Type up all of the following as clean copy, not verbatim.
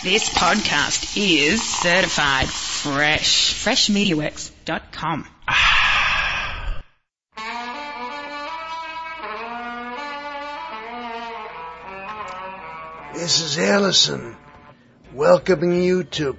This podcast is certified fresh. FreshMediaWorks.com. This is Ellison, welcoming you to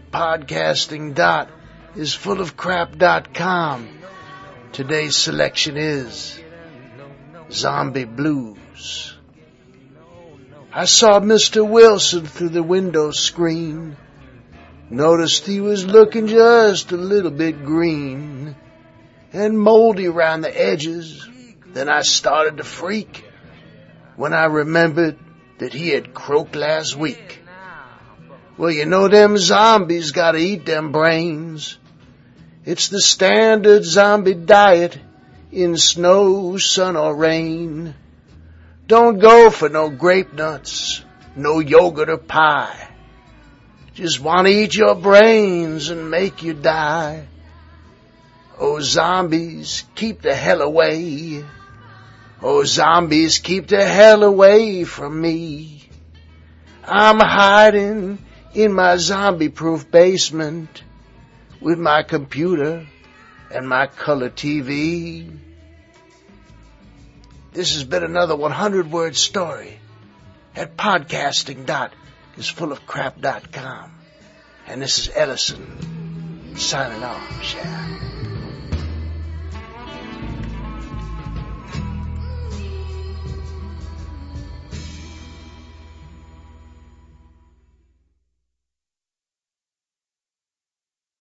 podcasting.isfullofcrap.com. Today's selection is Zombie Blues. I saw Mr. Wilson through the window screen. Noticed he was looking just a little bit green and moldy around the edges. Then I started to freak when I remembered that he had croaked last week. Well, you know them zombies gotta eat them brains. It's the standard zombie diet in snow, sun, or rain. Don't go for no grape nuts, no yogurt or pie. Just want to eat your brains and make you die. Oh, zombies, keep the hell away. Oh, zombies, keep the hell away from me. I'm hiding in my zombie-proof basement with my computer and my color TV. This has been another 100-word story at podcasting.isfullofcrap.com. And this is Ellison signing off, Shaq.